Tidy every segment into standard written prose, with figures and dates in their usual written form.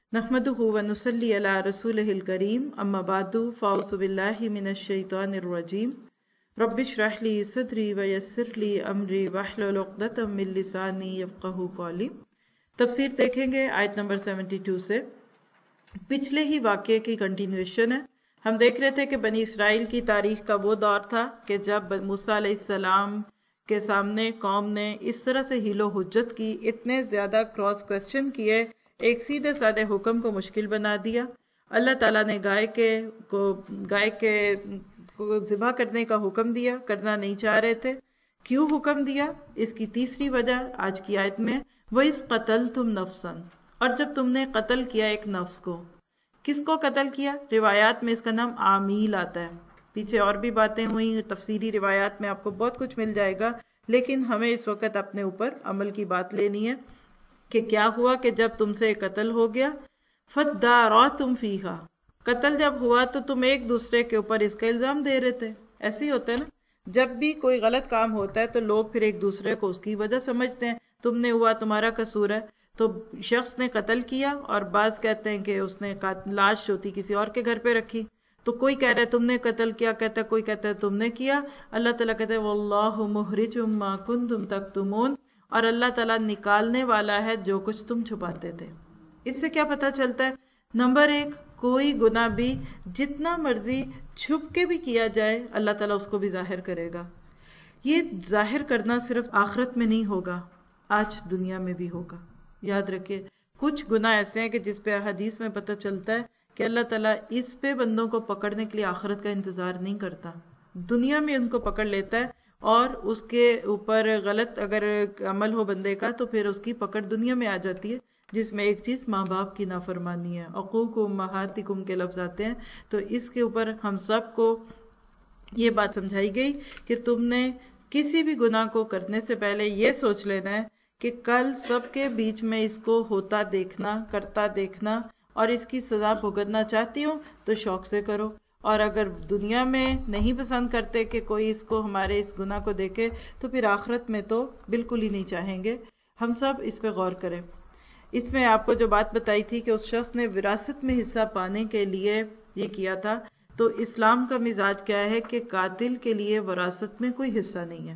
नहमदुहु व नुसल्ली अला रसूलिहिल करीम अम्मा बादु फ़ाउज़ु बिल्लाहि मिनश शैतानिर रजीम रब्बिश्रह ली सदरी व यस्सिर ली अमरी वहलुल उक़दतम मिन लिसानी यफ़क़हू क़ौली। तफसीर देखेंगे आयत नंबर 72 से। पिछले ही वाक़ये की कंटिन्यूएशन है। हम देख रहे थे कि बनी इसराइल की तारीख का वो दौर था कि जब मूसा अलैहिस्सलाम के सामने कौम ने इस तरह से हीलो हुज्जत की, इतने ज़्यादा क्रॉस क्वेश्चन किए, एक सीधे साधे हुक्म को मुश्किल बना दिया। अल्लाह ताला ने गाय के ज़िबा करने का हुक्म दिया, करना नहीं चाह रहे थे। क्यों हुक्म दिया? इसकी तीसरी वजह आज की आयत में, वइस क़तलतुम नफ्सन, और जब तुमने कत्ल किया एक नफ्स को। किसको कत्ल किया? रिवायात में इसका नाम आमील आता है। पीछे और भी बातें हुई, तफसीरी रिवायात में आपको बहुत कुछ मिल जाएगा, लेकिन हमें इस वक्त अपने ऊपर अमल की बात लेनी है कि क्या हुआ कि जब तुमसे कत्ल हो गया, फद्दारअतुम फीहा, कत्ल जब हुआ तो तुम एक दूसरे के ऊपर इसका इल्ज़ाम दे रहे थे। ऐसे ही होता है ना, जब भी कोई गलत काम होता है तो लोग फिर एक दूसरे को उसकी वजह समझते हैं, तुमने हुआ, तुम्हारा कसूर है। तो शख्स ने कत्ल किया और बाज कहते हैं कि उसने लाश होती किसी और के घर पे रखी, तो कोई कह रहा है तुमने कत्ल किया, कहता है कोई कहता है तुमने किया। अल्लाह ताला कहते हैं वल्लाहु मुखरिजुम मा कुंतुम तक्तुमून, और अल्लाह ताला निकालने वाला है जो कुछ तुम छुपाते थे। इससे क्या पता चलता है? नंबर एक, कोई गुनाह भी जितना मर्जी छुप के भी किया जाए, अल्लाह ताला उसको भी जाहिर करेगा। ये जाहिर करना सिर्फ आखिरत में नहीं होगा, आज दुनिया में भी होगा। याद रखिए, कुछ गुनाह ऐसे हैं कि जिस पे हदीस में पता चलता है कि अल्लाह ताला इस पे बंदों को पकड़ने के लिए आखिरत का इंतजार नहीं करता, दुनिया में उनको पकड़ लेता है, और उसके ऊपर गलत अगर अमल हो बंदे का तो फिर उसकी पकड़ दुनिया में आ जाती है, जिसमें एक चीज़ माँ बाप की नाफरमानी है, अक़ूक़ उम्महातिकुम के लफ्ज़ आते हैं। तो इसके ऊपर हम सब को ये बात समझाई गई कि तुमने किसी भी गुनाह को करने से पहले ये सोच लेना है कि कल सबके बीच में इसको होता देखना, करता देखना, और इसकी सज़ा भुगतना चाहती हूँ तो शौक से करो, और अगर दुनिया में नहीं पसंद करते कि कोई इसको, हमारे इस गुनाह को देखे, तो फिर आखिरत में तो बिल्कुल ही नहीं चाहेंगे। हम सब इस पे गौर करें। इसमें आपको जो बात बताई थी कि उस शख्स ने विरासत में हिस्सा पाने के लिए ये किया था, तो इस्लाम का मिजाज क्या है कि कातिल के लिए विरासत में कोई हिस्सा नहीं है।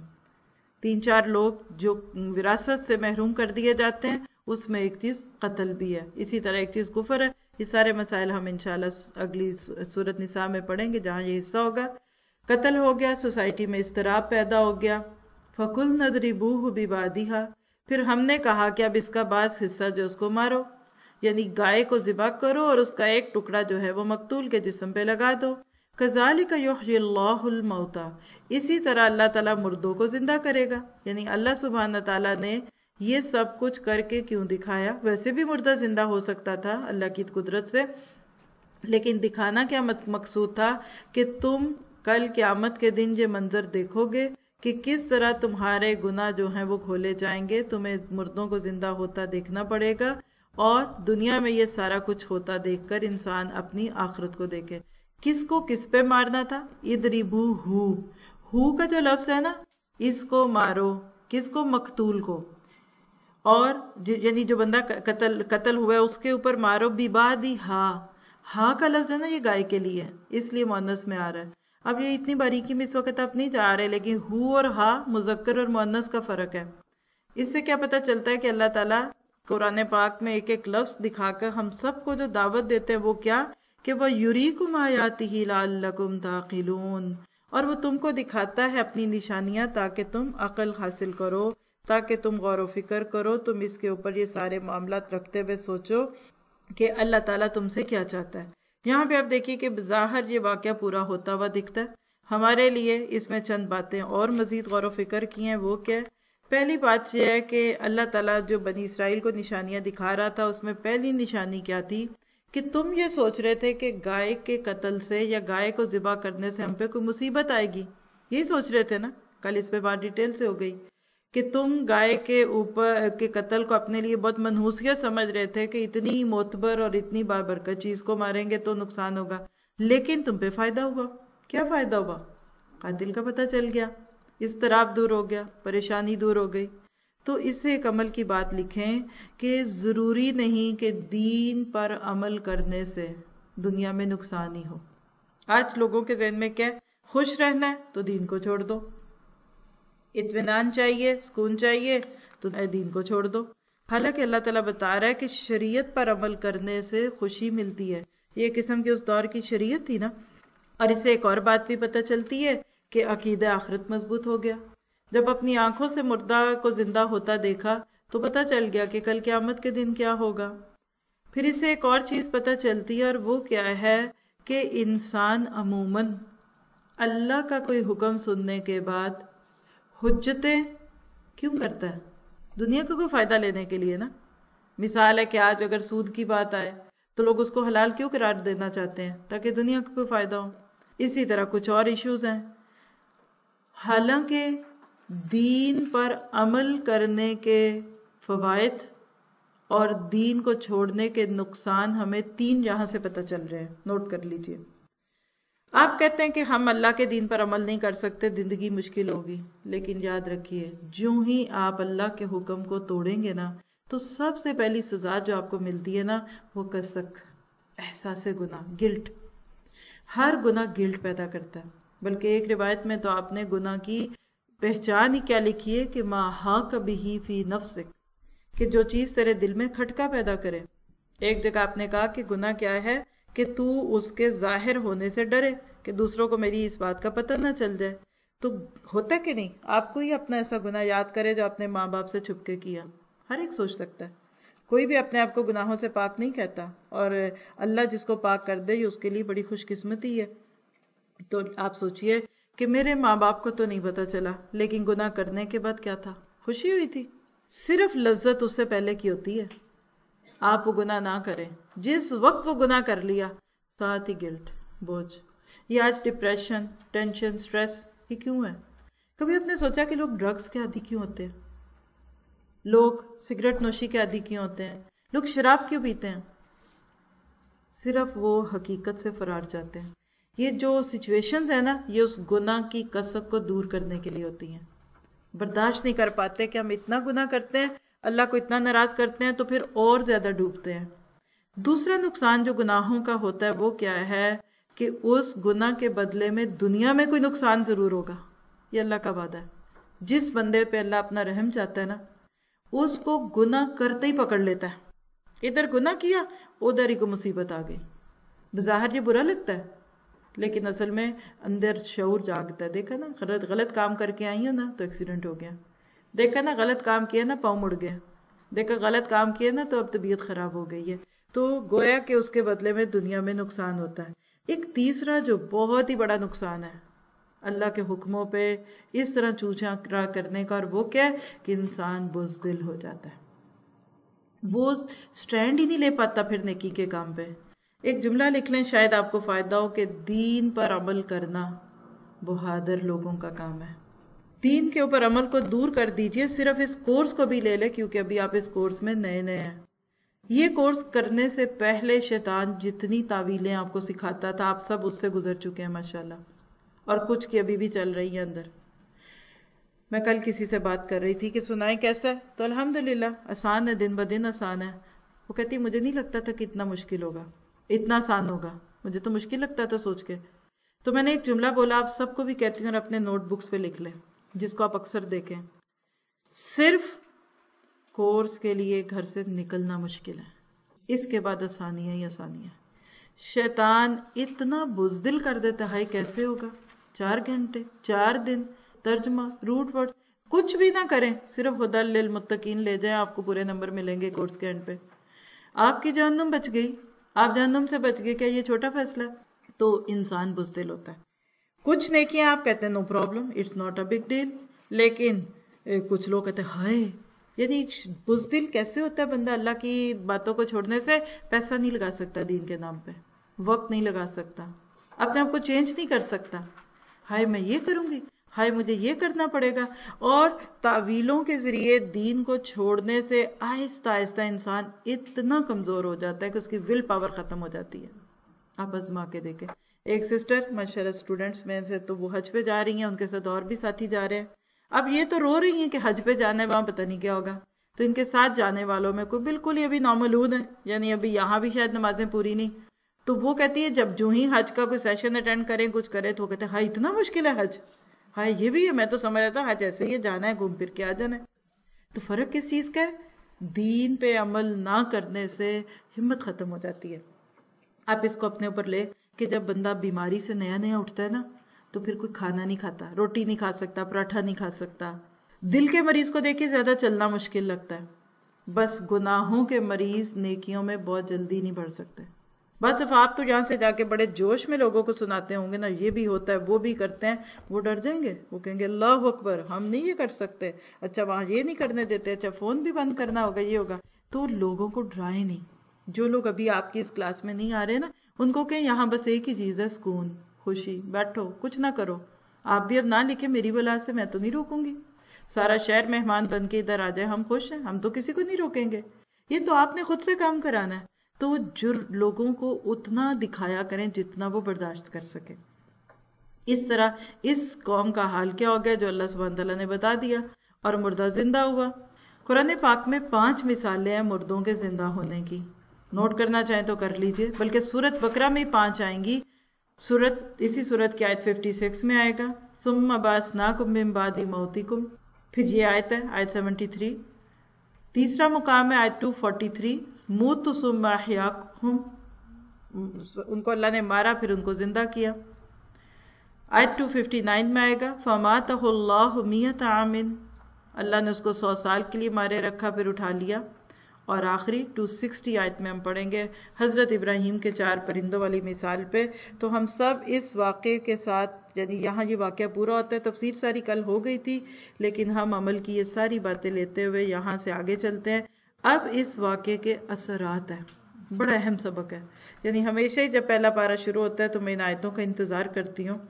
3-4 लोग जो विरासत से महरूम कर दिए जाते हैं, उसमें एक चीज़ कत्ल भी है, इसी तरह एक चीज़ कुफर है। ये सारे मसाइल हम इंशाल्लाह अगली सूरत निसा में पढ़ेंगे, जहाँ ये हिस्सा होगा। कत्ल हो गया, सोसाइटी में इस्तराब पैदा हो गया। फ़कुल नदरिबूहु बिबादिहा, फिर हमने कहा कि अब इसका बास हिस्सा जो उसको मारो, यानी गाय को ज़िबा करो और उसका एक टुकड़ा जो है वो मकतूल के जिस्म पे लगा दो। कज़ालिका युह्यिल्लाहुल मौता, इसी तरह अल्लाह ताला मुर्दों को जिंदा करेगा। यानी अल्लाह सुब्हान ताला ने ये सब कुछ करके क्यों दिखाया? वैसे भी मुर्दा जिंदा हो सकता था अल्लाह की कुदरत से, लेकिन दिखाना क्या मकसूद था कि तुम कल क़यामत के दिन ये मंजर देखोगे कि किस तरह तुम्हारे गुनाह जो हैं वो खोले जाएंगे, तुम्हें मुर्दों को जिंदा होता देखना पड़ेगा, और दुनिया में ये सारा कुछ होता देखकर इंसान अपनी आखिरत को देखे। किसको किस पे मारना था? इदरिबू हु का जो लफ्ज है ना, इसको मारो। किसको? मकतूल को। और यानी जो बंदा कत्ल हुआ है उसके ऊपर मारो। बिबादी हा का लफ्ज है ना, ये गाय के लिए, इसलिए मुअन्नस में आ रहा है। अब ये इतनी बारीकी में इस वक्त आप नहीं जा रहे, लेकिन हु और हा मुजक्कर और मुअन्नस का फर्क है। इससे क्या पता चलता है कि अल्लाह ताला कुरान पाक में एक एक लफ्ज दिखाकर हम सबको जो दावत देते हैं वो क्या, कि वह युरीकुम आयातिही लअल्लकुम ताक़िलून, और वो तुमको दिखाता है अपनी निशानियां ताकि तुम अक्ल हासिल करो, ताकि तुम गौर व फिक्र करो, तुम इसके ऊपर ये सारे मामलात रखते हुए सोचो कि अल्लाह ताला तुमसे क्या चाहता है। यहाँ पे आप देखिए कि बज़ाहिर ये वाक़या पूरा होता हुआ दिखता है। हमारे लिए इसमें चंद बातें और मज़ीद गौर व फिक्र की हैं। वो क्या है? पहली बात यह है कि अल्लाह ताला जो बनी इसराइल को निशानियां दिखा रहा था, उसमें पहली निशानी क्या थी कि तुम ये सोच रहे थे कि गाय के कत्ल से या गाय को ज़िबा करने से हम पे कोई मुसीबत आएगी, यही सोच रहे थे ना। कल इस पे बात डिटेल से हो गई कि तुम गाय के ऊपर के कत्ल को अपने लिए बहुत मनहूसियत समझ रहे थे कि इतनी मोतबर और इतनी बाबरकत चीज़ को मारेंगे तो नुकसान होगा, लेकिन तुम पे फ़ायदा हुआ। क्या फ़ायदा हुआ? कातिल का पता चल गया, इस्तराब दूर हो गया, परेशानी दूर हो गई। تو اس سے ایک عمل کی بات لکھیں کہ ضروری نہیں کہ دین پر عمل کرنے سے دنیا میں نقصان ہی ہو۔ آج لوگوں کے ذہن میں کیا ہے؟ خوش رہنا ہے تو دین کو چھوڑ دو، اطمینان چاہیے، سکون چاہیے تو دین کو چھوڑ دو۔ حالانکہ اللہ تعالیٰ بتا رہا ہے کہ شریعت پر عمل کرنے سے خوشی ملتی ہے۔ یہ قسم کی اس دور کی شریعت تھی نا۔ اور اس سے ایک اور بات بھی پتہ چلتی ہے کہ عقیدہ آخرت مضبوط ہو گیا۔ جب اپنی آنکھوں سے مردہ کو زندہ ہوتا دیکھا تو پتہ چل گیا کہ کل قیامت کے دن کیا ہوگا۔ پھر اس سے ایک اور چیز پتہ چلتی ہے، اور وہ کیا ہے کہ انسان عموماً اللہ کا کوئی حکم سننے کے بعد حجتیں کیوں کرتا ہے؟ دنیا کا کوئی فائدہ لینے کے لیے نا۔ مثال ہے کہ آج اگر سود کی بات آئے تو لوگ اس کو حلال کیوں قرار دینا چاہتے ہیں؟ تاکہ دنیا کو کوئی فائدہ ہو۔ اسی طرح کچھ اور ایشوز ہیں۔ حالانکہ دین پر عمل کرنے کے فوائد اور دین کو چھوڑنے کے نقصان ہمیں 3 یہاں سے پتہ چل رہے ہیں، نوٹ کر لیجئے۔ آپ کہتے ہیں کہ ہم اللہ کے دین پر عمل نہیں کر سکتے، زندگی مشکل ہوگی، لیکن یاد رکھیے جو ہی آپ اللہ کے حکم کو توڑیں گے نا تو سب سے پہلی سزا جو آپ کو ملتی ہے نا وہ کسک، احساس گناہ، گلٹ۔ ہر گناہ گلٹ پیدا کرتا ہے۔ بلکہ ایک روایت میں تو آپ نے گناہ کی پہچان ہی کیا لکھی ہے کہ ما حاک بہ فی نفسک، کہ جو چیز تیرے دل میں کھٹکا پیدا کرے۔ ایک جگہ آپ نے کہا کہ گناہ کیا ہے کہ تو اس کے ظاہر ہونے سے ڈرے، کہ دوسروں کو میری اس بات کا پتہ نہ چل جائے۔ تو ہوتا کہ نہیں آپ کو ہی اپنا ایسا گناہ یاد کرے جو اپنے ماں باپ سے چھپ کے کیا؟ ہر ایک سوچ سکتا ہے۔ کوئی بھی اپنے آپ کو گناہوں سے پاک نہیں کہتا، اور اللہ جس کو پاک کر دے یہ اس کے لیے بڑی خوش قسمتی ہے۔ تو آپ سوچئے کہ میرے ماں باپ کو تو نہیں پتہ چلا، لیکن گناہ کرنے کے بعد کیا تھا؟ خوشی ہوئی تھی۔ صرف لذت اس سے پہلے کی ہوتی ہے۔ آپ وہ گناہ نہ کریں، جس وقت وہ گناہ کر لیا ساتھ ہی گلٹ، بوجھ۔ یہ آج ڈپریشن، ٹینشن، سٹریس یہ کیوں ہے؟ کبھی آپ نے سوچا کہ لوگ ڈرگز کے عادی کیوں ہوتے ہیں؟ لوگ سگریٹ نوشی کے عادی کیوں ہوتے ہیں؟ لوگ شراب کیوں پیتے ہیں؟ صرف وہ حقیقت سے فرار چاہتے ہیں۔ یہ جو سچویشنز ہیں نا یہ اس گناہ کی کسک کو دور کرنے کے لیے ہوتی ہیں۔ برداشت نہیں کر پاتے کہ ہم اتنا گناہ کرتے ہیں، اللہ کو اتنا ناراض کرتے ہیں تو پھر اور زیادہ ڈوبتے ہیں۔ دوسرا نقصان جو گناہوں کا ہوتا ہے وہ کیا ہے کہ اس گناہ کے بدلے میں دنیا میں کوئی نقصان ضرور ہوگا۔ یہ اللہ کا وعدہ ہے۔ جس بندے پہ اللہ اپنا رحم چاہتا ہے نا اس کو گناہ کرتے ہی پکڑ لیتا ہے۔ ادھر گناہ کیا ادھر ہی کو مصیبت آ گئی۔ بظاہر یہ برا لگتا ہے لیکن اصل میں اندر شعور جاگتا ہے۔ دیکھا نا غلط کام کر کے آئی ہو نا تو ایکسیڈنٹ ہو گیا، دیکھا نا غلط کام کیا نا پاؤں مڑ گیا، دیکھا غلط کام کیا نا تو اب طبیعت خراب ہو گئی ہے۔ تو گویا کہ اس کے بدلے میں دنیا میں نقصان ہوتا ہے۔ ایک تیسرا جو بہت ہی بڑا نقصان ہے اللہ کے حکموں پہ اس طرح چوچاں کرنے کا، اور وہ کیا ہے کہ انسان بزدل ہو جاتا ہے، وہ سٹینڈ ہی نہیں لے پاتا پھر نیکی کے کام پہ۔ ایک جملہ لکھ لیں شاید آپ کو فائدہ ہو کہ دین پر عمل کرنا بہادر لوگوں کا کام ہے۔ دین کے اوپر عمل کو دور کر دیجئے، صرف اس کورس کو بھی لے لے کیونکہ ابھی آپ اس کورس میں نئے ہیں۔ یہ کورس کرنے سے پہلے شیطان جتنی تعویلیں آپ کو سکھاتا تھا آپ سب اس سے گزر چکے ہیں ماشاءاللہ، اور کچھ کی ابھی بھی چل رہی ہے اندر۔ میں کل کسی سے بات کر رہی تھی کہ سنائیں کیسا ہے، تو الحمدللہ آسان ہے، دن بدن آسان ہے۔ وہ کہتی مجھے نہیں لگتا تھا کہ اتنا مشکل ہوگا، اتنا آسان ہوگا، مجھے تو مشکل لگتا تھا سوچ کے۔ تو میں نے ایک جملہ بولا، آپ سب کو بھی کہتی ہوں اور اپنے نوٹ بکس پہ لکھ لیں، جس کو آپ اکثر دیکھیں، صرف کورس کے لیے گھر سے نکلنا مشکل ہے، اس کے بعد آسانی ہے ہی آسانی ہے۔ شیطان اتنا بزدل کر دیتا ہے، کیسے ہوگا؟ 4 گھنٹے 4 دن ترجمہ روٹ ورڈ کچھ بھی نہ کریں، صرف ہدی للمتقین لے جائیں، آپ کو پورے نمبر ملیں گے کورس کے اینڈ پہ۔ آپ کی جہنم بچ گئی، آپ جہنم سے بچ گئے، کیا یہ چھوٹا فیصلہ ہے؟ تو انسان بزدل ہوتا ہے۔ کچھ نیکیاں آپ کہتے ہیں no problem, it's not a big deal, لیکن کچھ لوگ کہتے ہیں ہائے، یعنی بزدل کیسے ہوتا ہے بندہ؟ اللہ کی باتوں کو چھوڑنے سے پیسہ نہیں لگا سکتا، دین کے نام پہ وقت نہیں لگا سکتا، اپنے آپ کو چینج نہیں کر سکتا۔ ہائے میں یہ کروں گی، ہائے مجھے یہ کرنا پڑے گا، اور تعویلوں کے ذریعے دین کو چھوڑنے سے آہستہ آہستہ انسان اتنا کمزور ہو جاتا ہے کہ اس کی ول پاور ختم ہو جاتی ہے۔ آپ آزما کے دیکھیں۔ ایک سسٹر ماشاءاللہ اسٹوڈنٹس میں سے تو وہ حج پہ جا رہی ہیں، ان کے ساتھ اور بھی ساتھی جا رہے ہیں۔ اب یہ تو رو رہی ہیں کہ حج پہ جانا ہے، وہاں پتہ نہیں کیا ہوگا. تو ان کے ساتھ جانے والوں میں کوئی بالکل ہی ابھی نومولود ہے، یعنی ابھی یہاں بھی شاید نمازیں پوری نہیں. تو وہ کہتی ہے جب جو ہی حج کا کوئی سیشن اٹینڈ کریں کچھ کرے تو وہ کہتے ہیں ہاں اتنا مشکل ہے حج، ہاں یہ بھی ہے، میں تو سمجھ رہا تھا حج ایسے ہی جانا ہے گھوم پھر کے آ جانا ہے. تو فرق کس چیز کا ہے؟ دین پہ عمل نہ کرنے سے ہمت ختم ہو جاتی ہے. آپ اس کو اپنے اوپر لے کہ جب بندہ بیماری سے نیا نیا اٹھتا ہے نا تو پھر کوئی کھانا نہیں کھاتا، روٹی نہیں کھا سکتا، پراٹھا نہیں کھا سکتا. دل کے مریض کو دیکھیں زیادہ چلنا مشکل لگتا ہے. بس گناہوں کے مریض نیکیوں میں بہت جلدی نہیں بڑھ سکتے. بس اب آپ تو یہاں سے جا کے بڑے جوش میں لوگوں کو سناتے ہوں گے نا، یہ بھی ہوتا ہے وہ بھی کرتے ہیں، وہ ڈر جائیں گے، وہ کہیں گے اللہ اکبر ہم نہیں یہ کر سکتے، اچھا وہاں یہ نہیں کرنے دیتے، اچھا فون بھی بند کرنا ہوگا، یہ ہوگا. تو لوگوں کو ڈرائے نہیں. جو لوگ ابھی آپ کی اس کلاس میں نہیں آ رہے نا ان کو کہیں یہاں بس ایک ہی چیز ہے، سکون، خوشی، بیٹھو کچھ نہ کرو. آپ بھی اب نہ لکھے میری بلا سے، میں تو نہیں روکوں گی. سارا شہر مہمان بن کے ادھر آ جائے، ہم خوش ہیں، ہم تو کسی کو نہیں روکیں گے. یہ تو آپ نے خود سے کام کرانا ہے. تو لوگوں کو اتنا دکھایا کریں جتنا وہ برداشت کر سکے. اس طرح اس قوم کا حال کیا ہو گیا جو اللہ سبحانہ تعالیٰ نے بتا دیا، اور مردہ زندہ ہوا. قرآن پاک میں 5 مثالیں ہیں مردوں کے زندہ ہونے کی. نوٹ کرنا چاہیں تو کر لیجئے، بلکہ سورۃ بقرہ میں 5 آئیں گی. اسی سورت کی آیت 56 میں آئے گا ثم بعثناکم من بعد موتکم، پھر یہ آیت ہے آیت 73. تیسرا مقام ہے آیت 243 موتوا ثم احیاکم، ان کو اللہ نے مارا پھر ان کو زندہ کیا. آیت 259 میں آئے گا فماتہ اللہ 100 عام، اللہ نے اس کو 100 سال کے لیے مارے رکھا پھر اٹھا لیا. اور آخری 260 آیت میں ہم پڑھیں گے حضرت ابراہیم کے 4 پرندوں والی مثال پہ. تو ہم سب اس واقعے کے ساتھ، یعنی یہاں یہ واقعہ پورا ہوتا ہے. تفسیر ساری کل ہو گئی تھی لیکن ہم عمل کی یہ ساری باتیں لیتے ہوئے یہاں سے آگے چلتے ہیں. اب اس واقعے کے اثرات ہیں، بڑا اہم سبق ہے. یعنی ہمیشہ ہی جب پہلا پارہ شروع ہوتا ہے تو میں ان آیتوں کا انتظار کرتی ہوں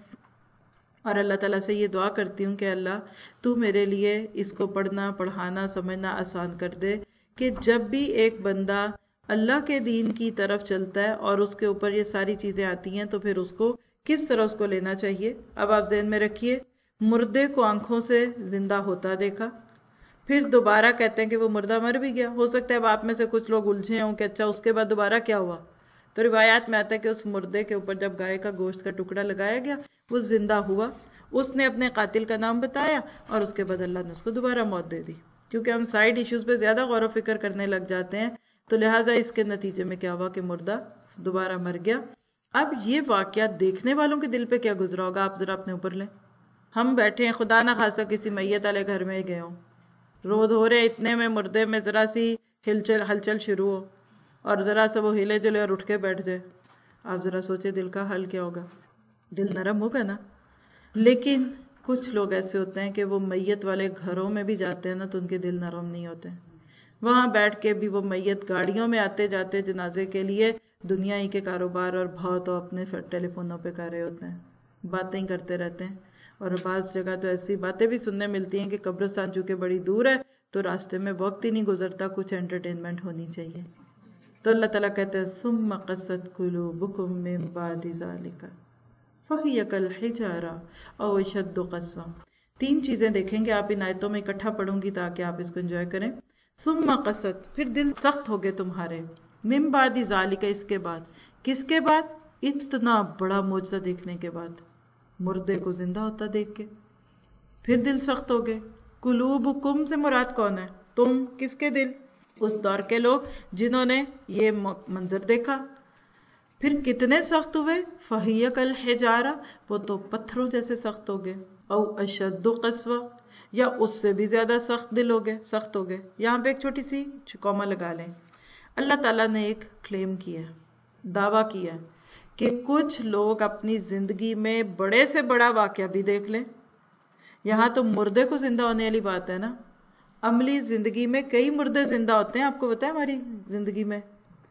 اور اللہ تعالیٰ سے یہ دعا کرتی ہوں کہ اللہ تو میرے لیے اس کو پڑھنا، پڑھانا، سمجھنا آسان کر دے کہ جب بھی ایک بندہ اللہ کے دین کی طرف چلتا ہے اور اس کے اوپر یہ ساری چیزیں آتی ہیں تو پھر اس کو کس طرح اس کو لینا چاہیے. اب آپ ذہن میں رکھیے، مردے کو آنکھوں سے زندہ ہوتا دیکھا، پھر دوبارہ کہتے ہیں کہ وہ مردہ مر بھی گیا. ہو سکتا ہے اب آپ میں سے کچھ لوگ الجھے ہوں کہ اچھا اس کے بعد دوبارہ کیا ہوا. تو روایات میں آتا ہے کہ اس مردے کے اوپر جب گائے کا گوشت کا ٹکڑا لگایا گیا وہ زندہ ہوا، اس نے اپنے قاتل کا نام بتایا اور اس کے بعد اللہ نے اس کو دوبارہ موت دے دی. کیونکہ ہم سائیڈ ایشوز پہ زیادہ غور و فکر کرنے لگ جاتے ہیں تو لہٰذا اس کے نتیجے میں کیا ہوا کہ مردہ دوبارہ مر گیا. اب یہ واقعہ دیکھنے والوں کے دل پہ کیا گزرا ہوگا آپ ذرا اپنے اوپر لیں. ہم بیٹھے ہیں، خدا نہ خاصا کسی میت والے گھر میں گئے ہوں، رو دھو رہے، اتنے میں مردے میں ذرا سی ہلچل شروع ہو اور ذرا سا وہ ہلے جلے اور اٹھ کے بیٹھ جائے. آپ ذرا سوچے دل کا حال کیا ہوگا. دل نرم ہوگا نا. لیکن کچھ لوگ ایسے ہوتے ہیں کہ وہ میت والے گھروں میں بھی جاتے ہیں نا تو ان کے دل نرم نہیں ہوتے. وہاں بیٹھ کے بھی وہ میت گاڑیوں میں آتے جاتے جنازے کے لیے دنیا ہی کے کاروبار اور بھاؤ تو اپنے ٹیلی فونوں پہ کر رہے ہوتے ہیں، باتیں ہی کرتے رہتے ہیں. اور بعض جگہ تو ایسی باتیں بھی سننے ملتی ہیں کہ قبرستان چونکہ بڑی دور ہے تو راستے میں وقت ہی نہیں گزرتا، کچھ انٹرٹینمنٹ ہونی چاہیے. تو اللہ تعالیٰ کہتے ہیں ثم قست قلوبکم من بعد ذلک فہی کالحجارہ او اشد قسوہ. 3 چیزیں دیکھیں گے آپ ان آیتوں میں اکٹھا پڑھوں گی تاکہ آپ اس کو انجوائے کریں. ثم قست، پھر دل سخت ہو گئے تمہارے، من بعد ذالک، اس کے بعد. کس کے بعد؟ اتنا بڑا معجزہ دیکھنے کے بعد، مردے کو زندہ ہوتا دیکھ کے پھر دل سخت ہو گئے. قلوبکم سے مراد کون ہے؟ تم. کس کے دل؟ اس دور کے لوگ جنہوں نے یہ منظر دیکھا. پھر کتنے سخت ہوئے؟ فہی کالحجارہ، وہ تو پتھروں جیسے سخت ہو گئے. او اشد قسوہ، یا اس سے بھی زیادہ سخت دل ہو گئے، سخت ہو گئے. یہاں پہ ایک چھوٹی سی کوما لگا لیں. اللہ تعالیٰ نے ایک کلیم کیا ہے، دعویٰ کیا ہے کہ کچھ لوگ اپنی زندگی میں بڑے سے بڑا واقعہ بھی دیکھ لیں. یہاں تو مردے کو زندہ ہونے والی بات ہے نا. عملی زندگی میں کئی مردے زندہ ہوتے ہیں. آپ کو پتہ ہے ہماری زندگی میں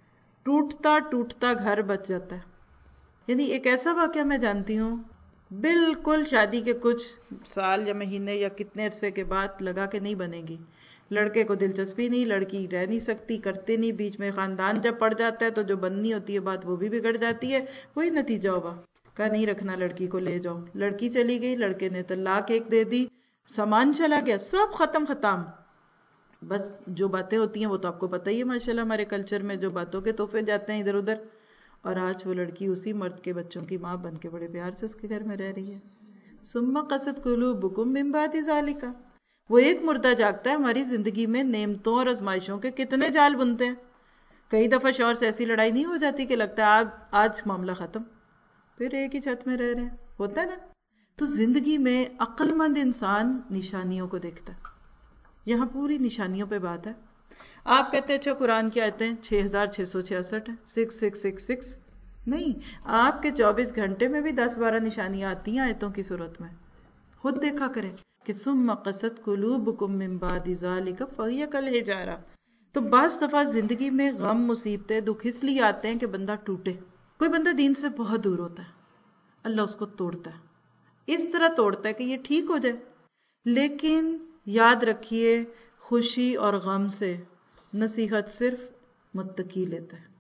ٹوٹتا گھر بچ جاتا ہے. یعنی ایک ایسا واقعہ میں جانتی ہوں، بالکل شادی کے کچھ سال یا مہینے یا کتنے عرصے کے بعد لگا کہ نہیں بنے گی. لڑکے کو دلچسپی نہیں، لڑکی رہ نہیں سکتی، کرتے نہیں، بیچ میں خاندان جب پڑ جاتا ہے تو جو بننی ہوتی ہے بات وہ بھی بگڑ جاتی ہے. وہی نتیجہ ہوگا. کہا نہیں رکھنا لڑکی کو، لے جاؤ. لڑکی چلی گئی، لڑکے نے طلاق 1 دے دی. سامان چلا گیا، سب ختم ختم. بس جو باتیں ہوتی ہیں وہ تو آپ کو پتہ ہی ہے ماشاءاللہ، ہمارے کلچر میں جو باتوں کے تحفے جاتے ہیں ادھر ادھر، اور آج وہ لڑکی اسی مرد کے بچوں کی ماں بن کے بڑے پیار سے اس کے گھر میں رہ رہی ہے. ثم قست قلوبکم من بعد ذالک. وہ ایک مردہ جاگتا ہے ہماری زندگی میں نعمتوں اور آزمائشوں کے کتنے جال بنتے ہیں. کئی دفعہ شوہر سے ایسی لڑائی نہیں ہو جاتی کہ لگتا ہے آج معاملہ ختم، پھر ایک ہی چھت میں رہ رہے ہیں، ہوتا ہے نا. تو زندگی میں عقل مند انسان نشانیوں کو دیکھتا ہے. یہاں پوری نشانیوں پہ بات ہے. آپ کہتے ہیں اچھا قرآن کی آیتیں 6666 ہیں، 6666. نہیں، آپ کے 24 گھنٹے میں بھی 10-12 نشانیاں آتی ہیں آیتوں کی صورت میں. خود دیکھا کریں کہ ثم قست قلوبکم من بعد ذالک فہی کالحجارہ. تو بعض دفعہ زندگی میں غم مصیبتیں دکھ اس لیے آتے ہیں کہ بندہ ٹوٹے. کوئی بندہ دین سے بہت دور ہوتا ہے، اللہ اس کو توڑتا ہے، اس طرح توڑتا ہے کہ یہ ٹھیک ہو جائے. لیکن یاد رکھیے خوشی اور غم سے نصیحت صرف متقی لیتا ہے.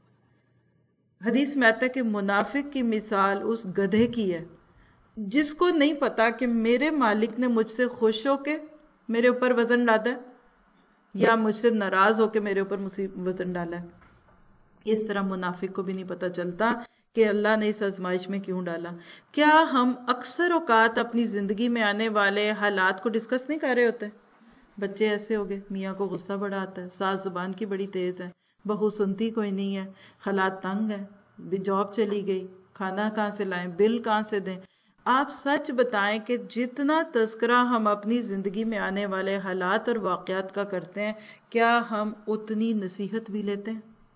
حدیث میں آتا ہے کہ منافق کی مثال اس گدھے کی ہے جس کو نہیں پتا کہ میرے مالک نے مجھ سے خوش ہو کے میرے اوپر وزن ڈالا ہے یا مجھ سے ناراض ہو کے میرے اوپر وزن ڈالا ہے. اس طرح منافق کو بھی نہیں پتا چلتا کہ اللہ نے اس آزمائش میں کیوں ڈالا. کیا ہم اکثر اوقات اپنی زندگی میں آنے والے حالات کو ڈسکس نہیں کر رہے ہوتے؟ بچے ایسے ہو گئے، میاں کو غصہ بڑا آتا ہے، ساس زبان کی بڑی تیز ہے، بہو سنتی کوئی نہیں ہے، حالات تنگ ہیں، جاب چلی گئی، کھانا کہاں سے لائیں، بل کہاں سے دیں. آپ سچ بتائیں کہ جتنا تذکرہ ہم اپنی زندگی میں آنے والے حالات اور واقعات کا کرتے ہیں، کیا ہم اتنی نصیحت بھی لیتے ہیں؟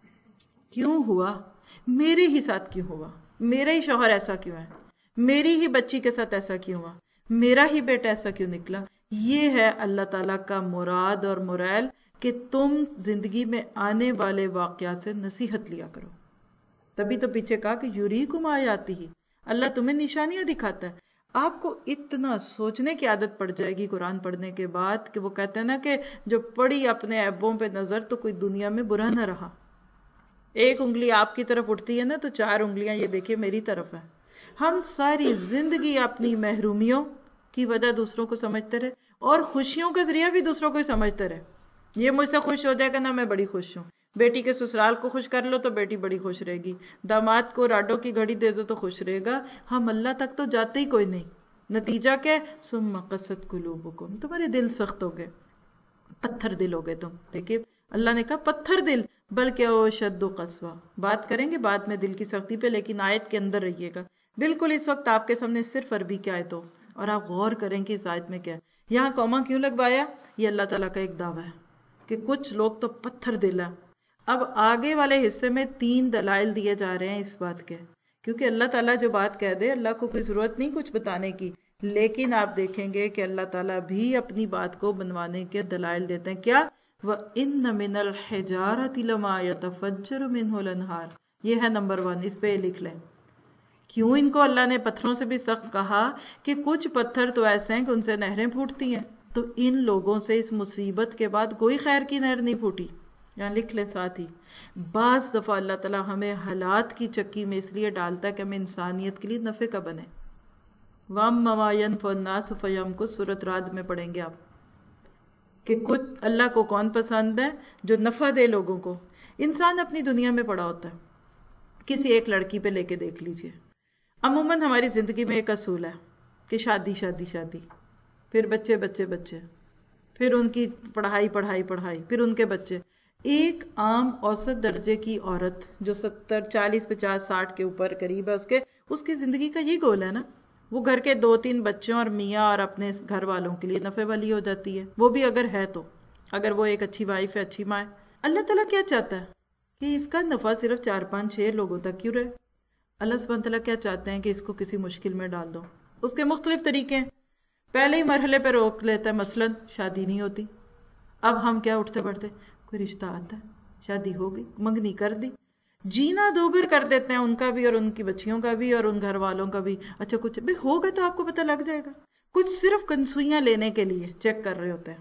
کیوں ہوا؟ میرے ہی ساتھ کیوں ہوا؟ میرا ہی شوہر ایسا کیوں ہے؟ میری ہی بچی کے ساتھ ایسا کیوں ہوا؟ میرا ہی بیٹا ایسا کیوں نکلا؟ یہ ہے اللہ تعالیٰ کا مراد اور مرائل کہ تم زندگی میں آنے والے واقعات سے نصیحت لیا کرو. تبھی تو پیچھے کہا کہ یریکم آیاتہ ہی، اللہ تمہیں نشانیاں دکھاتا ہے. آپ کو اتنا سوچنے کی عادت پڑ جائے گی قرآن پڑھنے کے بعد کہ وہ کہتے ہیں نا کہ جو پڑی اپنے عیبوں پہ نظر تو کوئی دنیا میں برا نہ رہا. ایک انگلی آپ کی طرف اٹھتی ہے نا تو 4 انگلیاں یہ دیکھیں میری طرف ہیں. ہم ساری زندگی اپنی محرومیوں کی وجہ دوسروں کو سمجھتے رہے اور خوشیوں کا ذریعہ بھی دوسروں کو ہی سمجھتے رہے. یہ مجھ سے خوش ہو جائے گا نا میں بڑی خوش ہوں. بیٹی کے سسرال کو خوش کر لو تو بیٹی بڑی خوش رہے گی. داماد کو راڈو کی گھڑی دے دو تو خوش رہے گا. ہم اللہ تک تو جاتے ہی کوئی نہیں. نتیجہ کیا؟ ثم قست قلوبکم، تمہارے دل سخت ہو گئے، پتھر دل ہو گئے تم. دیکھیے اللہ نے کہا پتھر دل، بلکہ او شد و قسوہ. بات کریں گے بعد میں دل کی سختی پہ، لیکن آیت کے اندر رہیے گا. بالکل اس وقت آپ کے سامنے صرف عربی کی آیت ہو اور آپ غور کریں کہ اس آیت میں کیا ہے. یہاں کوما کیوں لگوایا؟ یہ اللہ تعالیٰ کا ایک دعویٰ ہے کہ کچھ لوگ تو پتھر دل ہیں. اب آگے والے حصے میں 3 دلائل دیے جا رہے ہیں اس بات کے، کیونکہ اللہ تعالیٰ جو بات کہہ دے اللہ کو کوئی ضرورت نہیں کچھ بتانے کی. لیکن آپ دیکھیں گے کہ اللہ تعالیٰ بھی اپنی بات کو بنوانے کے دلائل دیتے ہیں. کیا؟ وَإِنَّ مِنَ الْحِجَارَةِ لَمَا يَتَفَجَّرُ مِنْهُ الْأَنْهَارُ. یہ ہے نمبر 1، اس پہ لکھ لیں. کیوں ان کو اللہ نے پتھروں سے بھی سخت کہا؟ کہ کچھ پتھر تو ایسے ہیں کہ ان سے نہریں پھوٹتی ہیں. تو ان لوگوں سے اس مصیبت کے بعد کوئی خیر کی نہر نہیں پھوٹی. یہاں لکھ لیں ساتھ ہی. بعض دفعہ اللہ تعالیٰ ہمیں حالات کی چکی میں اس لیے ڈالتا ہے کہ ہمیں انسانیت کے لیے نفع کا بنے. وَأَمَّا مَا يَنْفَعُ النَّاسَ فَيَمْكُثُ، سورۃ رعد میں پڑھیں گے آپ کہ کچھ اللہ کو کون پسند ہے؟ جو نفع دے لوگوں کو. انسان اپنی دنیا میں پڑا ہوتا ہے. کسی ایک لڑکی پہ لے کے دیکھ لیجئے. عموماً ہماری زندگی میں ایک اصول ہے کہ شادی شادی شادی، پھر بچے بچے بچے، پھر ان کی پڑھائی پڑھائی پڑھائی، پھر ان کے بچے. ایک عام اوسط درجے کی عورت جو 70 40 50 60 کے اوپر قریب ہے، اس کی زندگی کا یہ گول ہے نا. وہ گھر کے 2-3 بچوں اور میاں اور اپنے گھر والوں کے لیے نفع والی ہو جاتی ہے، وہ بھی اگر ہے تو، اگر وہ ایک اچھی وائف ہے، اچھی ماں ہے. اللہ تعالیٰ کیا چاہتا ہے کہ اس کا نفع صرف 4-5-6 لوگوں تک کیوں رہے؟ اللہ سبحانہ تعالیٰ کیا چاہتے ہیں کہ اس کو کسی مشکل میں ڈال دو. اس کے مختلف طریقے ہیں. پہلے ہی مرحلے پہ روک لیتا ہے، مثلاً شادی نہیں ہوتی. اب ہم کیا اٹھتے پڑھتے، کوئی رشتہ آتا ہے، شادی ہو گئی، منگنی کر دی، جینا دوبر کر دیتے ہیں ان کا بھی اور ان کی بچیوں کا بھی اور ان گھر والوں کا بھی. اچھا کچھ بھی ہوگا تو آپ کو پتہ لگ جائے گا. کچھ صرف کنسوئیاں لینے کے لیے چیک کر رہے ہوتے ہیں،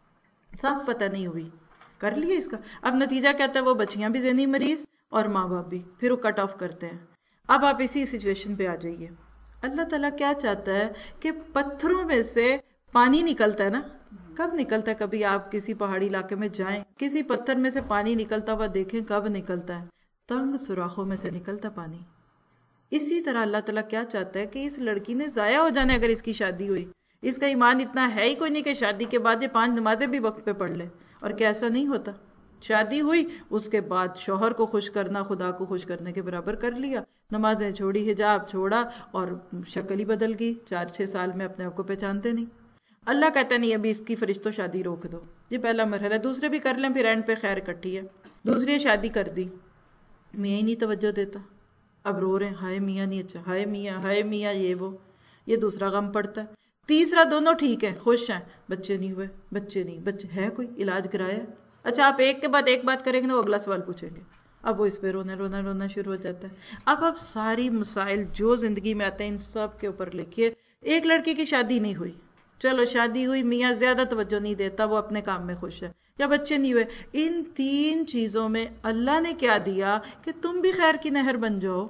صاف پتہ نہیں ہوئی، کر لیا اس کا. اب نتیجہ کہتا ہے وہ بچیاں بھی ذہنی مریض اور ماں باپ بھی، پھر وہ کٹ آف کرتے ہیں. اب آپ اسی سچویشن پہ آ جائیے. اللہ تعالیٰ کیا چاہتا ہے کہ پتھروں میں سے پانی نکلتا ہے نا، کب نکلتا ہے؟ کبھی آپ کسی پہاڑی علاقے میں جائیں، کسی پتھر میں سے پانی نکلتا ہوا دیکھیں، کب نکلتا ہے؟ تنگ سوراخوں میں سے نکلتا پانی۔ اسی طرح اللہ تعالیٰ کیا چاہتا ہے کہ اس لڑکی نے ضائع ہو جانا ہے اگر اس کی شادی ہوئی، اس کا ایمان اتنا ہے ہی کوئی نہیں کہ شادی کے بعد یہ 5 نمازیں بھی وقت پہ پڑھ لے، اور کیا ایسا نہیں ہوتا؟ شادی ہوئی اس کے بعد شوہر کو خوش کرنا خدا کو خوش کرنے کے برابر کر لیا، نمازیں چھوڑی، حجاب چھوڑا، اور شکل ہی بدل گئی، 4-6 سال میں اپنے آپ کو پہچانتے نہیں۔ اللہ کہتا نہیں ابھی اس کی فرشتوں شادی روک دو، یہ پہلا مرحلہ ہے، دوسرے بھی کر لیں پھر اینڈ پہ خیر اکٹھی ہے۔ دوسری شادی کر دی، میاں ہی نہیں توجہ دیتا، اب رو رہے ہیں ہائے میاں نہیں اچھا، ہائے میاں یہ وہ، یہ دوسرا غم پڑتا ہے۔ تیسرا دونوں ٹھیک ہیں، خوش ہیں، بچے نہیں ہوئے، بچے ہے کوئی علاج کرایا؟ اچھا آپ ایک کے بعد ایک بات کریں گے نا، وہ اگلا سوال پوچھیں گے، اب وہ اس پہ رونا شروع ہو جاتا ہے۔ اب آپ ساری مسائل جو زندگی میں آتے ہیں ان سب کے اوپر لکھیے۔ ایک لڑکی کی شادی نہیں ہوئی، چلو شادی ہوئی، میاں زیادہ توجہ نہیں دیتا، وہ اپنے کام میں خوش ہے، یا بچے نہیں ہوئے، ان 3 چیزوں میں اللہ نے کیا دیا کہ تم بھی خیر کی نہر بن جاؤ۔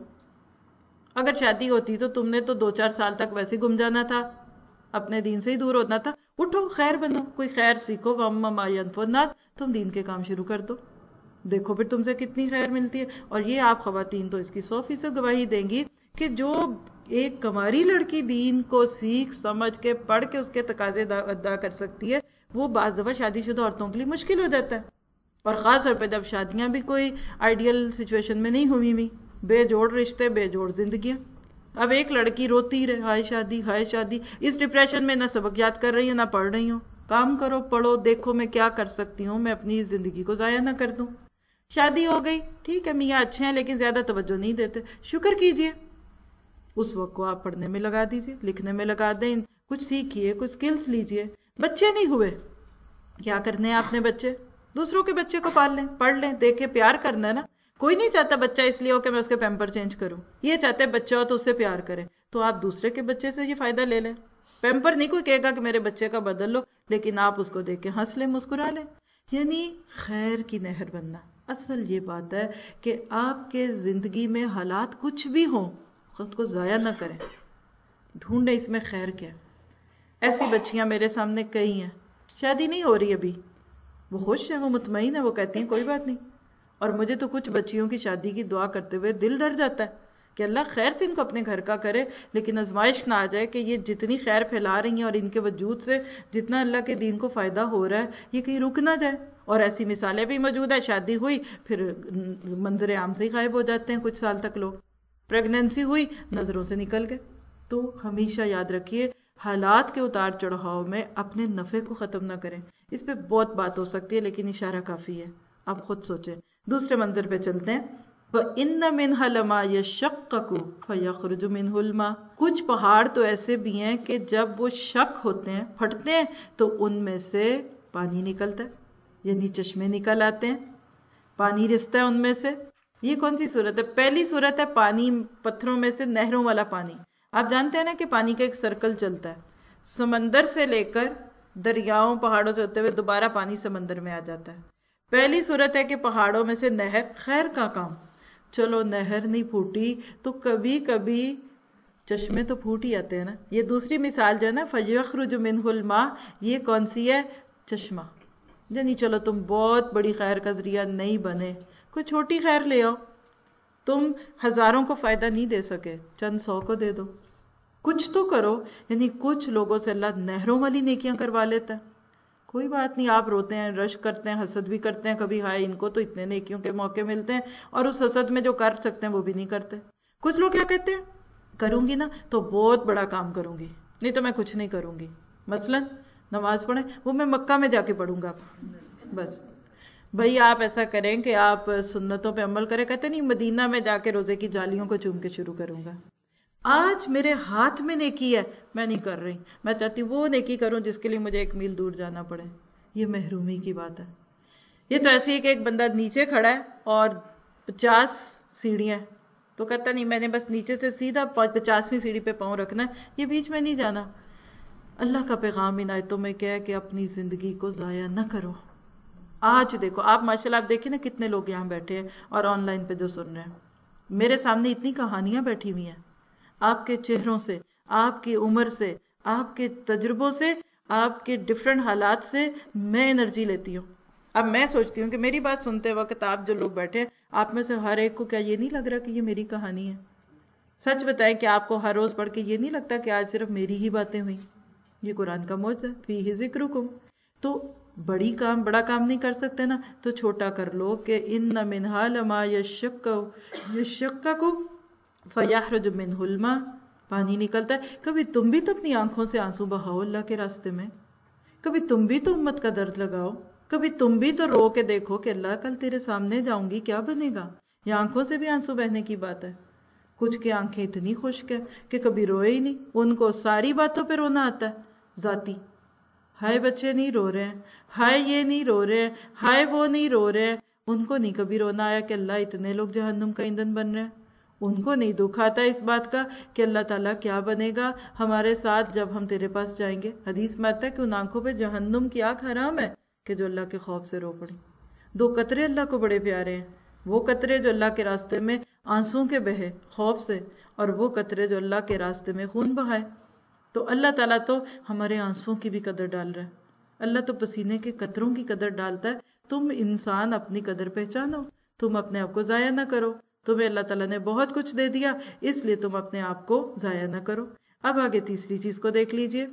اگر شادی ہوتی تو تم نے تو 2-4 سال تک ویسے گم جانا تھا، اپنے دین سے ہی دور ہونا تھا، اٹھو خیر بنو، کوئی خیر سیکھو، وَأَمَّا مَا يَنفَعُ النَّاسَ، تم دین کے کام شروع کر دو، دیکھو پھر تم سے کتنی خیر ملتی ہے۔ اور یہ آپ خواتین تو اس کی 100% گواہی دیں گی کہ جو ایک کماری لڑکی دین کو سیکھ سمجھ کے پڑھ کے اس کے تقاضے ادا کر سکتی ہے، وہ بعض دفعہ شادی شدہ عورتوں کے لیے مشکل ہو جاتا ہے، اور خاص طور پہ جب شادیاں بھی کوئی آئیڈیل سچویشن میں نہیں ہوئی، بے جوڑ رشتے، بے جوڑ زندگیاں۔ اب ایک لڑکی روتی رہے ہائے شادی، اس ڈپریشن میں نہ سبق یاد کر رہی ہوں نہ پڑھ رہی ہوں، کام کرو پڑھو دیکھو میں کیا کر سکتی ہوں، میں اپنی زندگی کو ضائع نہ کر دوں۔ شادی ہو گئی، ٹھیک ہے میاں اچھے ہیں لیکن زیادہ توجہ نہیں دیتے، شکر کیجئے، اس وقت کو آپ پڑھنے میں لگا دیجئے، لکھنے میں لگا دیں، کچھ سیکھیے، کچھ سکلز لیجئے۔ بچے نہیں ہوئے، کیا کرنے ہیں آپ نے بچے؟ دوسروں کے بچے کو پال لیں، پڑھ لیں، دیکھیں، پیار کرنا ہے نا۔ کوئی نہیں چاہتا بچہ اس لیے ہو کہ میں اس کے پیمپر چینج کروں، یہ چاہتے ہیں بچہ ہو تو اس سے پیار کریں، تو آپ دوسرے کے بچے سے یہ فائدہ لے لیں۔ پیمپر نہیں کوئی کہے گا کہ میرے بچے کا بدل لو، لیکن آپ اس کو دیکھ کے ہنس لیں، مسکرا لیں، یعنی خیر کی نہر بننا۔ اصل یہ بات ہے کہ آپ کے زندگی میں حالات کچھ بھی ہوں، خود کو ضائع نہ کریں، ڈھونڈیں اس میں خیر کیا۔ ایسی بچیاں میرے سامنے کئی ہیں، شادی نہیں ہو رہی ابھی، وہ خوش ہیں، وہ مطمئن ہیں، وہ کہتی ہیں کوئی بات نہیں، اور مجھے تو کچھ بچیوں کی شادی کی دعا کرتے ہوئے دل ڈر جاتا ہے کہ اللہ خیر سے ان کو اپنے گھر کا کرے، لیکن آزمائش نہ آ جائے کہ یہ جتنی خیر پھیلا رہی ہیں اور ان کے وجود سے جتنا اللہ کے دین کو فائدہ ہو رہا ہے یہ کہیں رک نہ جائے۔ اور ایسی مثالیں بھی موجود ہیں، شادی ہوئی پھر منظر عام سے ہی غائب ہو جاتے ہیں کچھ سال تک لوگ، پریگننسی ہوئی نظروں سے نکل گئے۔ تو ہمیشہ یاد رکھیے حالات کے اتار چڑھاؤ میں اپنے نفع کو ختم نہ کریں۔ اس پہ بہت بات ہو سکتی ہے لیکن اشارہ کافی ہے، آپ خود سوچیں۔ دوسرے منظر پہ چلتے ہیں، وَإِنَّ مِنْهَا لَمَا يَشَّقَّقُ فَيَخْرُجُ مِنْهُ الْمَاءُ، کچھ پہاڑ تو ایسے بھی ہیں کہ جب وہ شق ہوتے ہیں، پھٹتے ہیں، تو ان میں سے پانی نکلتا ہے، یعنی چشمے نکل آتے ہیں، پانی رستا ہے ان میں سے۔ یہ کون سی صورت ہے؟ پہلی صورت ہے پانی پتھروں میں سے نہروں والا پانی۔ آپ جانتے ہیں نا کہ پانی کا ایک سرکل چلتا ہے، سمندر سے لے کر دریاؤں پہاڑوں سے ہوتے ہوئے دوبارہ پانی سمندر میں آ جاتا ہے۔ پہلی صورت ہے کہ پہاڑوں میں سے نہر، خیر کا کام، چلو نہر نہیں پھوٹی تو کبھی کبھی چشمے تو پھوٹ ہی آتے ہیں نا۔ یہ دوسری مثال جو ہے نا فَيَخْرُجُ مِنْهُ الْمَاءُ، یہ کون سی ہے؟ چشمہ، یعنی چلو تم بہت بڑی خیر کا ذریعہ نہیں بنے، کوئی چھوٹی خیر لے آؤ، تم ہزاروں کو فائدہ نہیں دے سکے، چند 100 کو دے دو، کچھ تو کرو، یعنی کچھ لوگوں سے اللہ نہروں والی نیکیاں کروا لیتا ہے۔ کوئی بات نہیں، آپ روتے ہیں، رشک کرتے ہیں، حسد بھی کرتے ہیں کبھی، ہائے ان کو تو اتنے نیکیوں کے موقع ملتے ہیں، اور اس حسد میں جو کر سکتے ہیں وہ بھی نہیں کرتے۔ کچھ لوگ کیا کہتے ہیں، کروں گی نا تو بہت بڑا کام کروں گی، نہیں تو میں کچھ نہیں کروں گی، مثلا نماز پڑھیں، وہ میں مکہ میں جا کے پڑھوں گا، بس بھئی آپ ایسا کریں کہ آپ سنتوں پہ عمل کریں، کہتے نہیں مدینہ میں جا کے روزے کی جالیوں کو چوم کے شروع کروں گا۔ آج میرے ہاتھ میں نیکی ہے، میں نہیں کر رہی، میں چاہتی ہوں وہ نیکی کروں جس کے لیے مجھے 1 میل دور جانا پڑے۔ یہ محرومی کی بات ہے۔ یہ تو ایسی ہے کہ ایک بندہ نیچے کھڑا ہے اور 50 سیڑھیاں، تو کہتا نہیں میں نے بس نیچے سے سیدھا 50ویں سیڑھی پہ پاؤں رکھنا ہے، یہ بیچ میں نہیں جانا۔ اللہ کا پیغام ان آیتوں میں کیا ہے کہ اپنی زندگی کو ضائع نہ کرو۔ آج دیکھو آپ ماشاءاللہ، آپ دیکھیں نا کتنے لوگ یہاں بیٹھے ہیں اور آن لائن پہ جو سن رہے ہیں، میرے سامنے اتنی کہانیاں بیٹھی ہوئی ہیں، آپ کے چہروں سے، آپ کی عمر سے، آپ کے تجربوں سے آپ کے ڈفرینٹ حالات سے میں انرجی لیتی ہوں. اب میں سوچتی ہوں کہ میری بات سنتے وقت آپ جو لوگ بیٹھے ہیں، آپ میں سے ہر ایک کو کیا یہ نہیں لگ رہا کہ یہ میری کہانی ہے؟ سچ بتائیں کہ آپ کو ہر روز پڑھ کے یہ نہیں لگتا کہ آج صرف میری ہی باتیں ہوئیں؟ یہ قرآن کا معجزہ ہے، فیہ ذکرکم. تو بڑا کام نہیں کر سکتے نا، تو چھوٹا کر لو کہ ان منہا لما یشقق فیخرج منہ الماء، پانی نکلتا ہے. کبھی تم بھی تو اپنی آنکھوں سے آنسو بہاؤ اللہ کے راستے میں، کبھی تم بھی تو امت کا درد لگاؤ، کبھی تم بھی تو رو کے دیکھو کہ اللہ کل تیرے سامنے جاؤں گی کیا بنے گا. یہ آنکھوں سے بھی آنسو بہنے کی بات ہے. کچھ کی آنکھیں اتنی خشک ہے کہ کبھی روئے ہی نہیں، ان کو ساری باتوں پہ رونا آتا ہے ذاتی. ہائے بچے نہیں رو رہے ہیں، ہائے یہ نہیں رو رہے ہیں، ہائے وہ نہیں رو رہے ہیں. ان کو نہیں کبھی رونا آیا کہ اللہ اتنے لوگ جہنم کا ایندھن بن رہے ہیں. ان کو نہیں دکھ آتا اس بات کا کہ اللہ تعالیٰ کیا بنے گا ہمارے ساتھ جب ہم تیرے پاس جائیں گے. حدیث میں آتا ہے کہ ان آنکھوں پہ جہنم کی آنکھ حرام ہے کہ جو اللہ کے خوف سے رو پڑی. 2 قطرے اللہ کو بڑے پیارے ہیں، وہ قطرے جو اللہ کے راستے میں آنسوں کے بہے خوف سے، اور وہ قطرے جو اللہ کے راستے میں خون بہائے. تو اللہ تعالیٰ تو ہمارے آنسوں کی بھی قدر ڈال رہا ہے. اللہ تو پسینے کے قطروں کی قدر ڈالتا ہے. تم انسان اپنی قدر پہچانو، تم اپنے آپ کو ضائع نہ کرو. تمہیں اللہ تعالیٰ نے بہت کچھ دے دیا، اس لیے تم اپنے آپ کو ضائع نہ کرو. اب آگے تیسری چیز کو دیکھ لیجئے.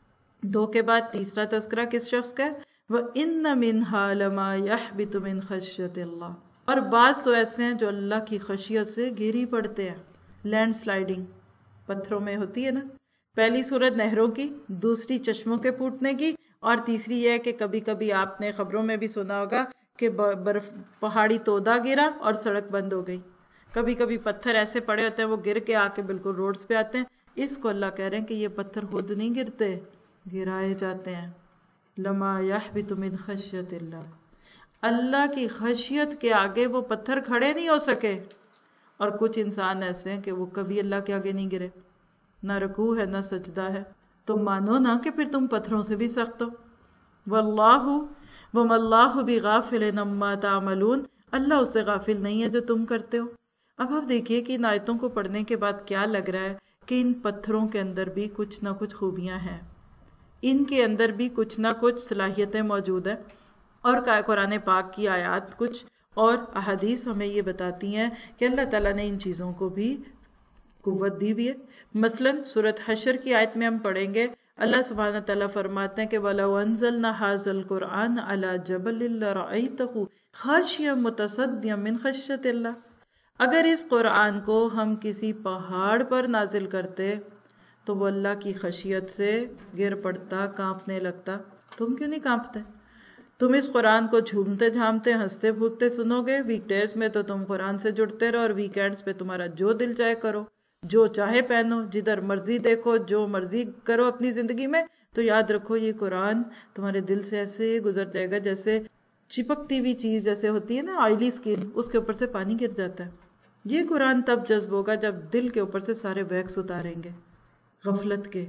2 کے بعد تیسرا تذکرہ کس شخص کا ہے؟ وَإِنَّ مِنْهَا لَمَا يَحْبِطُ مِنْ خَشْيَةِ اللَّهِ. اور بعض تو ایسے ہیں جو اللہ کی خشیت سے گری پڑتے ہیں. لینڈ سلائیڈنگ پتھروں میں ہوتی ہے نا. پہلی صورت نہروں کی، دوسری چشموں کے پھوٹنے کی، اور تیسری یہ ہے کہ کبھی کبھی آپ نے خبروں میں بھی سنا ہوگا کہ برف پہاڑی تودا گرا اور سڑک بند ہو گئی. کبھی کبھی پتھر ایسے پڑے ہوتے ہیں وہ گر کے آ کے بالکل روڈز پہ آتے ہیں. اس کو اللہ کہہ رہے ہیں کہ یہ پتھر خود نہیں گرتے، گرائے جاتے ہیں. لما یحبط من خشیت اللہ، اللہ کی خشیت کے آگے وہ پتھر کھڑے نہیں ہو سکے. اور کچھ انسان ایسے ہیں کہ وہ کبھی اللہ کے آگے نہیں گرے، نہ رکوع ہے نہ سجدہ ہے. تم مانو نا کہ پھر تم پتھروں سے بھی سخت ہو. واللہ وما اللہ بغافل عما تعملون، اللہ اس سے غافل نہیں ہے جو تم کرتے ہو. اب آپ دیکھیے کہ ان آیتوں کو پڑھنے کے بعد کیا لگ رہا ہے کہ ان پتھروں کے اندر بھی کچھ نہ کچھ خوبیاں ہیں، ان کے اندر بھی کچھ نہ کچھ صلاحیتیں موجود ہیں. اور قرآن پاک کی آیات کچھ اور احادیث ہمیں یہ بتاتی ہیں کہ اللہ تعالیٰ نے ان چیزوں کو بھی قوت دی ہوئی ہے. مثلاً سورۃ حشر کی آیت میں ہم پڑھیں گے، اللہ سبحانہ تعالیٰ فرماتے ہیں کہ وَلَوْ أَنزَلْنَا هَذَا الْقُرْآنَ عَلَى جَبَلٍ لَرَأَيْتَهُ خَاشِعًا مُتَصَدِّعًا مِنْ خَشْيَةِ اللَّهِ. اگر اس قرآن کو ہم کسی پہاڑ پر نازل کرتے تو وہ اللہ کی خشیت سے گر پڑتا، کانپنے لگتا. تم کیوں نہیں کانپتے؟ تم اس قرآن کو جھومتے جھامتے ہنستے پھوٹتے سنو گے. ویک ڈیز میں تو تم قرآن سے جڑتے رہو، اور ویکینڈز پہ تمہارا جو دل چاہے کرو، جو چاہے پہنو، جدھر مرضی دیکھو، جو مرضی کرو اپنی زندگی میں. تو یاد رکھو یہ قرآن تمہارے دل سے ایسے گزر جائے گا جیسے چپکتی ہوئی چیز جیسے ہوتی ہے نا آئلی سکن، اس کے اوپر سے پانی گر جاتا ہے. یہ قرآن تب جذب ہوگا جب دل کے اوپر سے سارے ویکس اتاریں گے، غفلت کے،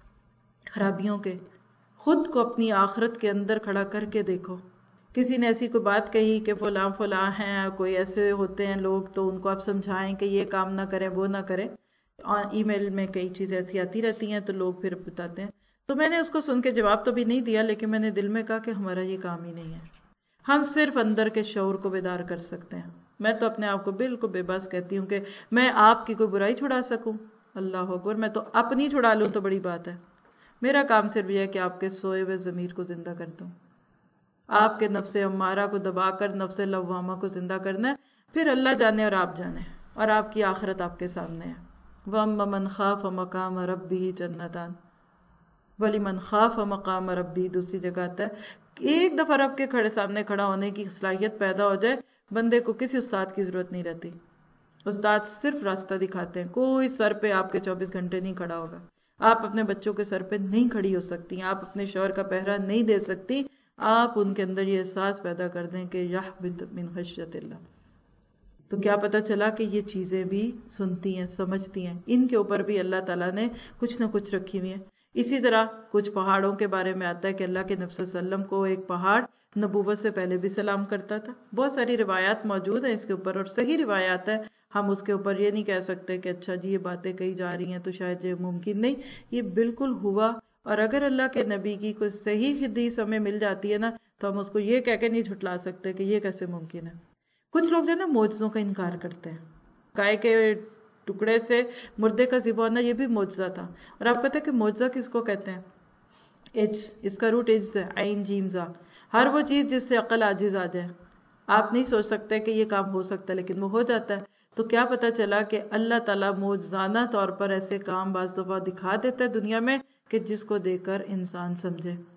خرابیوں کے. خود کو اپنی آخرت کے اندر کھڑا کر کے دیکھو. کسی نے ایسی کوئی بات کہی کہ فلاں فلاں ہیں، کوئی ایسے ہوتے ہیں لوگ، تو ان کو آپ سمجھائیں کہ یہ کام نہ کریں وہ نہ کریں. ای میل میں کئی چیزیں ایسی آتی رہتی ہیں تو لوگ پھر بتاتے ہیں. تو میں نے اس کو سن کے جواب تو بھی نہیں دیا، لیکن میں نے دل میں کہا کہ ہمارا یہ کام ہی نہیں ہے. ہم صرف اندر کے شعور کو بیدار کر سکتے ہیں. میں تو اپنے آپ کو بالکل بے بس کہتی ہوں کہ میں آپ کی کوئی برائی چھڑا سکوں. اللہ اکبر، میں تو اپنی چھڑا لوں تو بڑی بات ہے. میرا کام صرف یہ ہے کہ آپ کے سوئے ہوئے ضمیر کو زندہ کر دوں، آپ کے نفس امارہ کو دبا کر نفس لوامہ کو زندہ کرنا ہے. پھر اللہ جانے اور آپ جانے، اور آپ کی آخرت آپ کے سامنے ہے. وَأَمَّا مَنْ خَافَ مَقَامَ رَبِّهِ جَنَّتَانِ وَلِمَنْ خَافَ مَقَامَ رَبِّهِ. دوسری جگہ آتا ہے ایک دفعہ رب کے سامنے کھڑا ہونے کی صلاحیت پیدا ہو جائے، بندے کو کسی استاد کی ضرورت نہیں رہتی. استاد صرف راستہ دکھاتے ہیں. کوئی سر پہ آپ کے 24 گھنٹے نہیں کھڑا ہوگا. آپ اپنے بچوں کے سر پہ نہیں کھڑی ہو سکتی، آپ اپنے شوہر کا پہرا نہیں دے سکتی. آپ ان کے اندر یہ احساس پیدا کر دیں کہ یحبط من خشیت اللہ. تو کیا پتہ چلا کہ یہ چیزیں بھی سنتی ہیں، سمجھتی ہیں. ان کے اوپر بھی اللہ تعالیٰ نے کچھ نہ کچھ رکھی ہوئی ہیں. اسی طرح کچھ پہاڑوں کے بارے میں آتا ہے کہ اللہ کے نبی صلی اللہ علیہ وسلم کو ایک پہاڑ نبوت سے پہلے بھی سلام کرتا تھا. بہت ساری روایات موجود ہیں اس کے اوپر، اور صحیح روایات ہیں. ہم اس کے اوپر یہ نہیں کہہ سکتے کہ اچھا جی یہ باتیں کہی جا رہی ہیں تو شاید یہ ممکن نہیں. یہ بالکل ہوا اور اگر اللہ کے نبی کی کوئی صحیح حدیث ہمیں مل جاتی ہے نا تو ہم اس کو یہ کہہ کے نہیں جھٹلا سکتے کہ یہ کیسے ممکن ہے۔ کچھ لوگ جو ہے نا معجزوں کا انکار کرتے ہیں، گائے کے ٹکڑے سے مردے کا ذبح ہونا یہ بھی معجزہ تھا، اور آپ کہتے ہیں کہ معجزہ کس کو کہتے ہیں؟ اس کا روٹ اج ہے، عین جیم زا، ہر وہ چیز جس سے عقل عاجز آ جائے، آپ نہیں سوچ سکتے کہ یہ کام ہو سکتا ہے لیکن وہ ہو جاتا ہے۔ تو کیا پتا چلا کہ اللہ تعالیٰ معجزانہ طور پر ایسے کام بعض دفعہ دکھا دیتا ہے دنیا میں کہ جس کو دیکھ کر انسان سمجھے۔